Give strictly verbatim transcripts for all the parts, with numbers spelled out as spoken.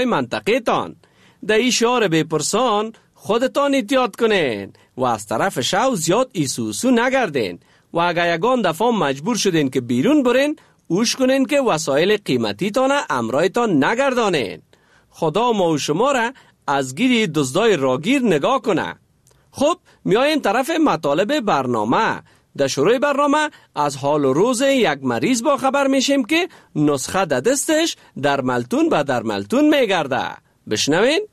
منطقه تان. در این شعار بپرسان خودتان احتیاط کنین و از طرف شو زیاد ایسوسو نگردین و اگر یگان دفعه مجبور شدین که بیرون برین اوش کنین که وسایل قیمتی تان امرایتان نگردانین. خدا ما و شما را از گیری دزدای راگیر نگاه کنه. خب میایم طرف مطالب برنامه. در شروع برنامه از حال و روز یک مریض با خبر میشیم که نسخه در دستش در ملتون به در ملتون میگرده. بشنوین.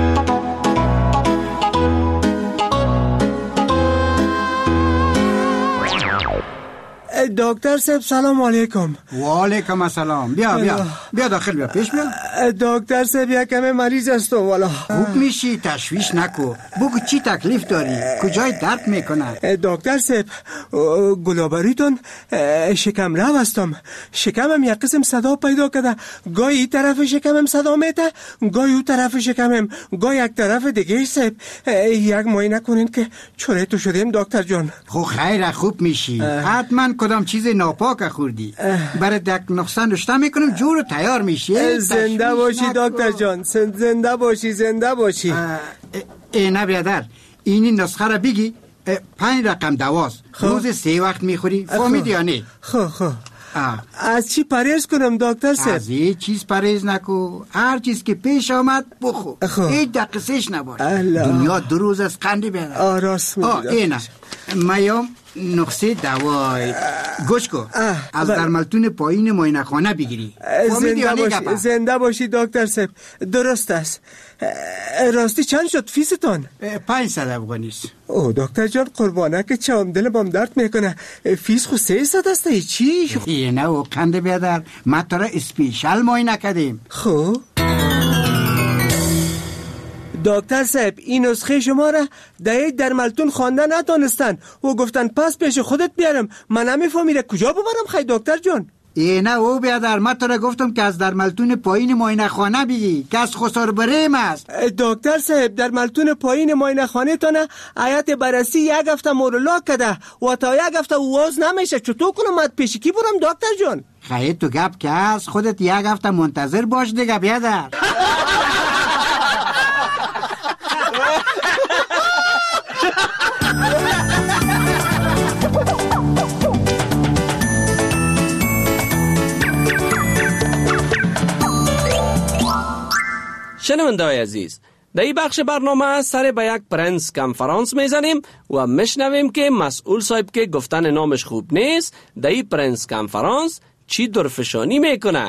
دکتر صاحب سلام علیکم. و علیکم السلام. بیا بیا بیا داخل بیا پیش بیا. دکتر صاحب یک کمی مریض هستم والا. خوب میشی تشویش نکو. بگو چی تکلیف داری؟ کجای درد میکنه؟ دکتر صاحب گلابریتون شکم رو هستم. شکمم یک قسم صدا پیدا کرده. گاهی این طرف شکمم صدا میته، گاهی اون طرف شکمم، گاهی یک طرف دیگه. صاحب یک معاینه کنین که چوره تو شدیم دکتر جان. خب خیر خوب میشی. حتما کدام چیز ناپاک خوردی. برای دک نقصان رشته میکنم جور و تیار میشی. زنده باشی دکتر جان، زنده باشی زنده باشی. اینه بیادر اینی نسخه را بگی. پنج رقم دواست. روز سه وقت میخوری فهمیدی یا نه؟ خب خب از چی پرهیز کنم دکتر صاحب؟ از هیچ چیز پرهیز نکو. هر چیز که پیش آمد بخو. هیچ دقیقش نباش. دنیا دو روز از قندی بیادر. آه راست میگی. اینه میام نقصه دوای گوش کو. از در ملتون پایین معاینه خانه بگیری. زنده باشی زنده باشی دکتر صاحب. درست است. راستی چند شد فیستون؟ پنجصد افغانیست. او دکتر جان قربانه که چم دل بام درد میکنه. فیس خو سیصد است. چی؟ اینه و کنده بیادر ما تو را اسپیشال معاینه کردیم. خب دکتر صاحب این نسخه شما را در در ملتون خوانده نتونستن و گفتن پس پیش خودت بیارم. من نمیفهمیدم کجا ببرم خیلی دکتر جان. اینه او بیادر ما تو را گفتم که از در ملتون پایین معاینه خانه بگی که از خسار بریم است. دکتر صاحب در ملتون پایین معاینه خانه تانه آیت بررسی یک هفته مورولا کده و تا یک هفته واز نمیشه. چطور کنم مد پیش کی برم دکتر جان؟ خیلی تو گپ که از خودت یک هفته منتظر باش دیگه بیادر. شنونده‌های عزیز، در این بخش برنامه سر به یک پرنس کنفرانس میزنیم و میشنویم که مسئول صاحب که گفتن نامش خوب نیست در این پرنس کنفرانس چی درفشانی میکنه.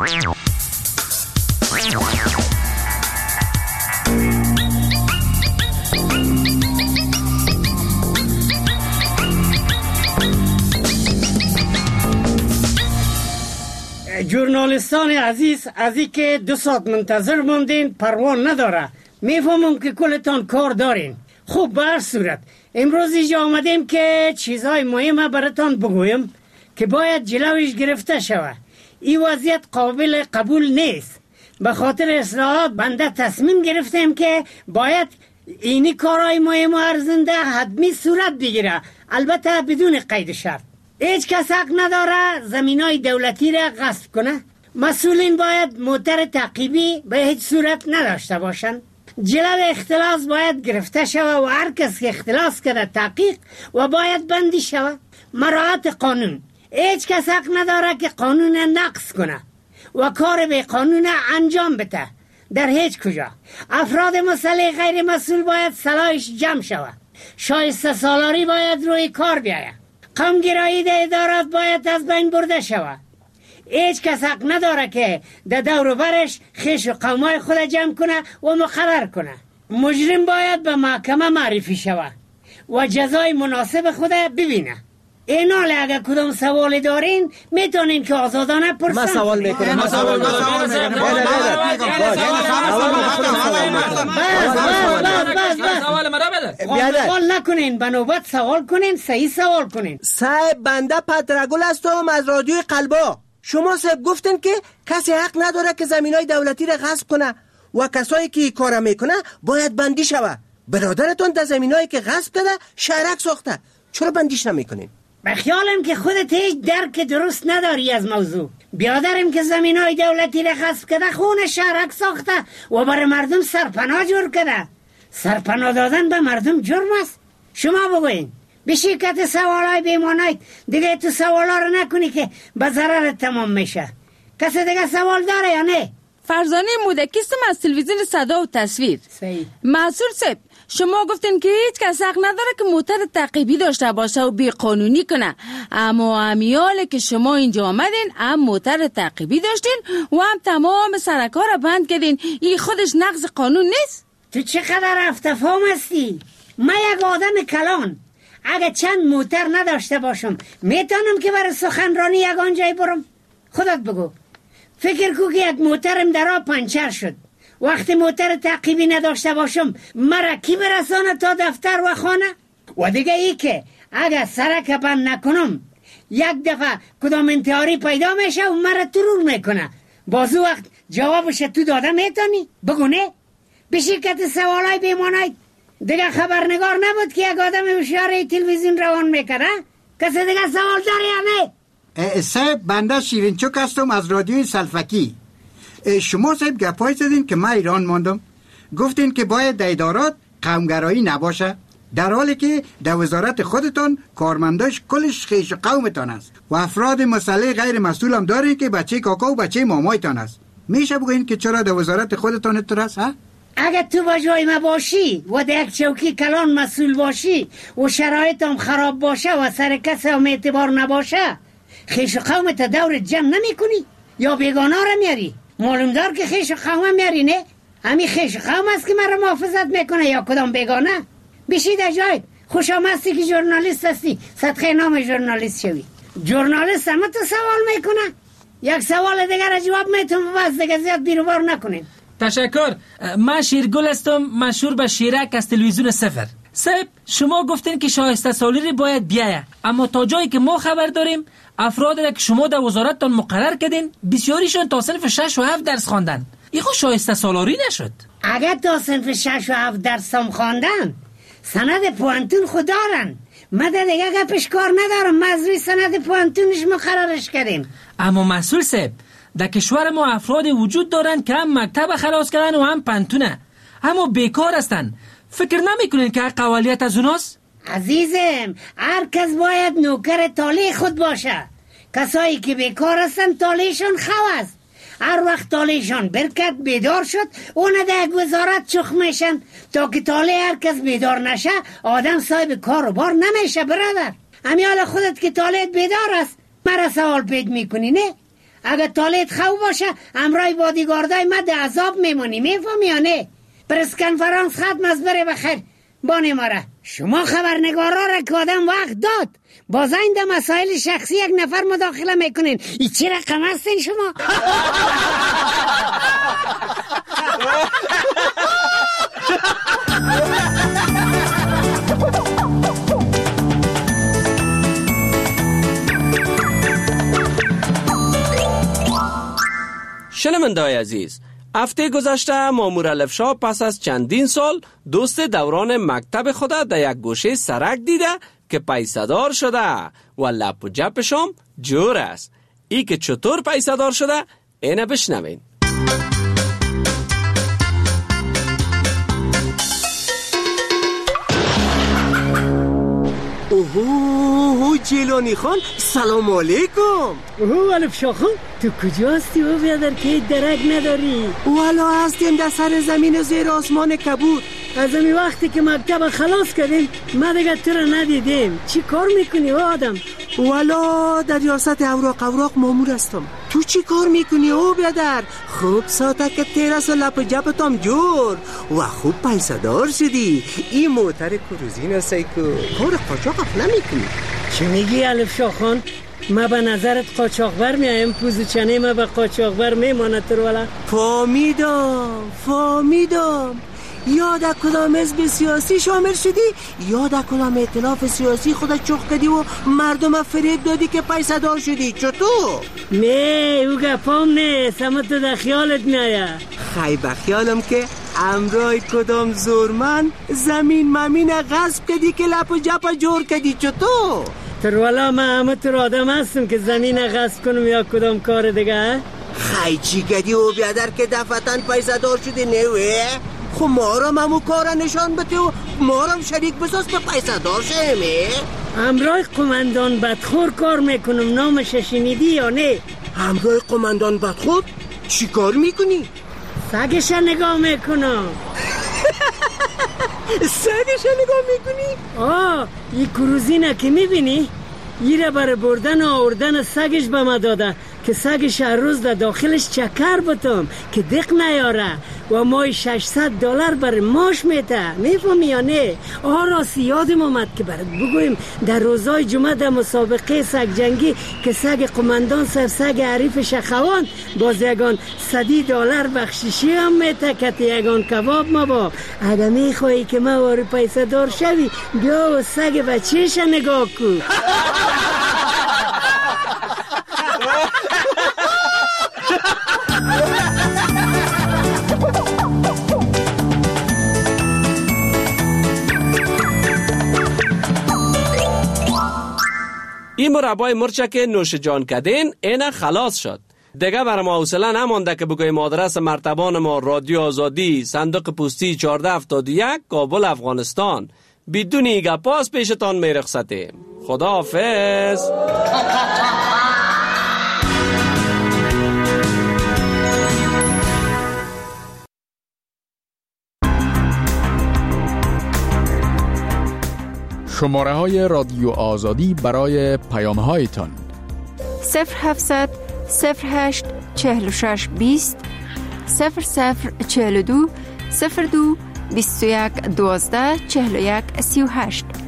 جورنالیستان عزیز، از این که دو ساعت منتظر موندین پروان نداره. میفهمم که کلتان کار دارین. خوب به هر صورت امروز اینجا آمدیم که چیزهای مهمه براتان بگویم که باید جلوش گرفته شود. این وضعیت قابل قبول نیست. به خاطر اصلاحات بنده تصمیم گرفتیم که باید اینی کارهای مهم و ارزنده حتمی صورت بگیره، البته بدون قید شرط. هیچ کس حق نداره زمینای دولتی را غصب کنه. مسئولین باید موتر تعقیبی به هیچ صورت نداشته باشند. جلو اختلاس باید گرفته شود و هر کس که اختلاس کرده تحقیق و باید بندی شود. مراعات قانون. هیچ کس حق نداره که قانون نقض کنه و کار به قانون انجام بده در هیچ کجا. افراد مسئله غیر مسئول باید صلاحش جمع شود. شایسته سالاری باید روی کار بیاید. قومگرایی در ادارات باید از بین برده شود. هیچ کس حق نداره که در دور و برش خیش و قومای خود جمع کنه و مقرر کنه. مجرم باید به محکمه معرفی شود و جزای مناسب خود ببینه. این حاله اگر کدام سوالی دارین میتونین که آزادانه پرسن. من سوال میکنم. من سوال میکنم. سوال نکنین، به نوبت سوال کنین، صحیح سوال کنین. صاحب بنده پدرگل هستم از رادیوی قلبا. شما صاحب گفتن که کسی حق نداره که زمینای دولتی را غصب کنه و کسایی که کار میکنه باید بندی شود. برادرتون در زمینایی که غصب کرده شهرک ساخته، چرا بندیش نمیکنین؟ به خیالم که خودت هیچ درک درست نداری از موضوع. بیادرم که زمین های دولتی را غصب کرده، خون شهرک ساخته و برای مردم سرپناه جور کرده. سرپناه دادن به مردم جرم است. شما بگوین به شرکت سوالای بیمانایت دیگه تو سوالا رو نکنی که به ضرر تمام میشه. کسی دیگه سوال داره یا نه؟ فرزانه مودکیستم از تلویزیون صدا و تصویر. صحیح. مسئول صاحب، شما گفتین که هیچ کس حق نداره که موتر تعقیبی داشته باشه و بی قانونی کنه، اما امیاله که شما اینجا آمدین هم موتر تعقیبی داشتین و هم تمام سرکا را بند کردین. این خودش نقض قانون نیست؟ تو چقدر افتفام هستی؟ من یک آدم کلان اگه چند موتر نداشته باشم میتونم که برای سخنرانی یک آنجای برم؟ خودت بگو. فکر کو که یک موترم در آب پنچر شد، وقتی موتر تعقیبی نداشته باشم مرا کی برسانه تا دفتر و خانه؟ و دیگه ای که اگه سرک بند نکنم یک دفعه کدام انتحاری پیدا میشه و مرا ترور میکنه، بازو وقت جوابش تو داده میتونی؟ بگو نه؟ به شرکت سوالای بیمانای دیگه خبرنگار نبود که یک آدم هوشیار تلویزیون روان میکنه؟ کسی دیگه سوال داره یا نه؟ صاحب بنده شیرینچوک هستم از رادیوی سلفکی. شما صاحب گپای زدین که من ایران ماندم، گفتین که باید در ادارات قومگرایی نباشه، در حالی که در وزارت خودتان کارمنداش کلش خیش و قومتان است و افراد مسئله غیر مسئول هم دارین که بچه کاکا و بچه مامایتان است. میشه بگوین که چرا در وزارت خودتان اتر است؟ ها؟ اگه تو با جای ما باشی و در یک چوکی کلان مسئول باشی و شرایط هم خراب باشه و سر کسی هم اعتبار نباشه، خیش و قومت دور جمع نمی کنی یا بیگانه را میاری؟ معلوم دار که خیش و قوم میاری نه؟ همین خیش و قوم است که من را محافظت میکنه یا کدام بیگانه؟ بشید اجاید خوش آمدستی که جورنالیست هستی، صدقه نام جورنالیست شوی. جورنالیست همه تو سوال میکنه، یک سوال دیگر را جواب میتون بس دیگه زیاد بیروبار نکنیم. تشکر. من شیرگل هستم، مشهور به شیرک از تلویزیون سفر. صاحب شما گفتین که شایسته سالاری باید بیایه، اما تا جایی که ما خبر داریم افرادی را که شما در وزارتتان مقرر کردین بسیاریشون تا صنف شش و هفت درس خواندن. این خود شایسته سالاری نشد؟ اگر تا صنف شش و هفت درس هم خواندن سند پوانتون خود دارن. من در دیگه گپش کار ندارم، ما از روی سند پوانتونش مقررش کردیم. اما مسئول صاحب در کشور ما افرادی وجود دارن که هم مکتب خلاص کردن و هم پنتونه، اما بیکار هستن. فکر نمی کنین که قوالیت از اوناست؟ عزیزم هر کس باید نوکر تالی خود باشه. کسایی که بیکار هستن تالیشون خو است. هر وقت تالیشون برکت بیدار شد اونه در یک وزارت چخ میشن تا که تالی هر کس بیدار نشه آدم صاحب کار و بار نمیشه. برادر امیال خودت که تالیت بیدار است مرا سوال پید میکنی نه؟ اگر تالیت خو باشه امرای بادیگاردای مد عذاب میمونی، میفهمی یا نه؟ پرس کنفرانس ختم از بره بخیر بانه ماره. شما خبرنگارا را که آدم وقت داد باز این در مسائل شخصی یک نفر مداخله میکنین. ای چی رقم هستین شما؟ شنونده‌های عزیز، هفته گذشته مامور الفشا پس از چندین سال دوست دوران مکتب خود در یک گوشه سرک دیده که پیسه‌دار شده و لپ و جپشم جور است. ای که چطور پیسه‌دار شده اینه بشنوین. اوهو جیلانی خان سلام علیکم. اوه الفشا خان تو کجا هستی و بیادر که درک نداری؟ والا هستیم در سر زمین زیر آسمان کبود. از امی وقتی که مکتب خلاص کردیم ما دیگه تو را ندیدیم. چی کار میکنی او آدم؟ والا در ریاست اوراق اوراق مامور هستم. تو چی کار میکنی او بیادر؟ خوب ساته که تیرس و لپ و جپتم جور و خوب پیسه دار شدی. این موتر کروزین هستی که کار قاچاق نمیکنی. چی میگی الفشا خان؟ ما به نظرت قاچاقبر میایم، پوزوچنه ما به قاچاقبر میمانه تر والا. فامیدم فامیدم یاد کدام حزب سیاسی شامل شدی؟ یاد کدام ائتلاف سیاسی خودت چخ کردی و مردم فریب دادی که پیسه دار شدی؟ چطور؟ نه او گپام نیست، همه تو در خیالت میایه. خی بخیالم که امرای کدام زورمن زمین ممین غصب کردی که لپ و جپ جور کردی. چطور؟ ترولا من همه تر آدم هستم که زمین غصب کنم یا کدام کار دیگه. خیلی چی کدی و بیادر که دفتن پیسه دار شده نوه؟ خب ما را همو کار نشان بده و ما را شریک بساز به پیسه دار شهمه. همراه قماندان بدخور کار میکنم، نامش شنیدی یا نه؟ همراه قماندان بدخور؟ چی کار میکنی؟ سگش نگاه میکنم. سگش نگاه میکنی؟ آه این کروزینه که میبینی؟ یه را برای بردن و آوردن سگش به ما داده که سگش هر روز در داخلش چکر بتم که دق نیاره و مای ششصد دلار برای ماش میته. میفهمی یا نه؟ آه راستی یادم آمد که برات بگویم در روزای جمعه در مسابقه سگ جنگی که سگ قماندان صاحب سگ عریف شخوان باز یگان صدی دلار بخشیشی هم میته که یگان کباب ما با. اگه میخوایی که ما واری پیسه دار شوی بیا و سگ بچهش نگاه کن. این مربای مرچه که نوش جان کدین اینه خلاص شد. دیگه برای ما حوصله نمانده که بگویم آدرس مرتبان ما رادیو آزادی، صندوق پستی چهارده هفتاد و یک، کابل افغانستان. بدون ایگه پاس پیشتان میرخصتیم. خدا حافظ. شماره های رادیو آزادی برای پیام هایتان صفر هفتصد صفر هشت چهل و شش بیست صفر صفر چهل و دو صفر دو بیست و یک دوازده چهل و یک سی و هشت.